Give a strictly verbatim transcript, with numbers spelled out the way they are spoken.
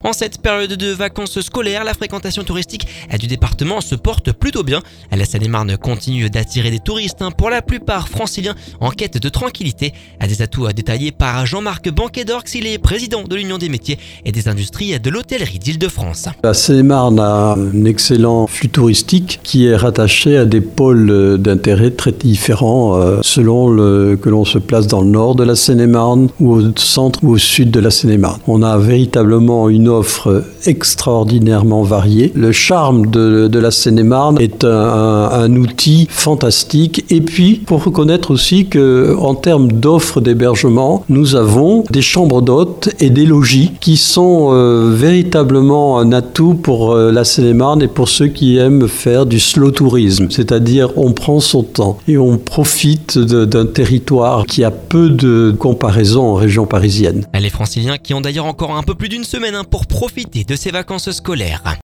En cette période de vacances scolaires, la fréquentation touristique du département se porte plutôt bien. La Seine-et-Marne continue d'attirer des touristes, pour la plupart franciliens en quête de tranquillité. Des atouts détaillés par Jean-Marc Banquet-d'Orx, il est président de l'Union des métiers et des industries de l'hôtellerie d'Île-de-France. La Seine-et-Marne a un excellent flux touristique qui est rattaché à des pôles d'intérêt très différents selon le, que l'on se place dans le nord de la Seine-et-Marne ou au centre ou au sud de la Seine-et-Marne. On a véritablement une offre extraordinairement variée. Le charme de, de la Seine-et-Marne est un, un, un outil fantastique. Et puis, pour reconnaître aussi qu'en termes d'offres d'hébergement, nous avons des chambres d'hôtes et des logis qui sont euh, véritablement un atout pour euh, la Seine-et-Marne et pour ceux qui aiment faire du slow tourisme. C'est-à-dire, on prend son temps et on profite de, d'un territoire qui a peu de comparaison en région parisienne. Les franciliens qui ont d'ailleurs encore un peu plus d'une semaine pour profiter de ces vacances scolaires.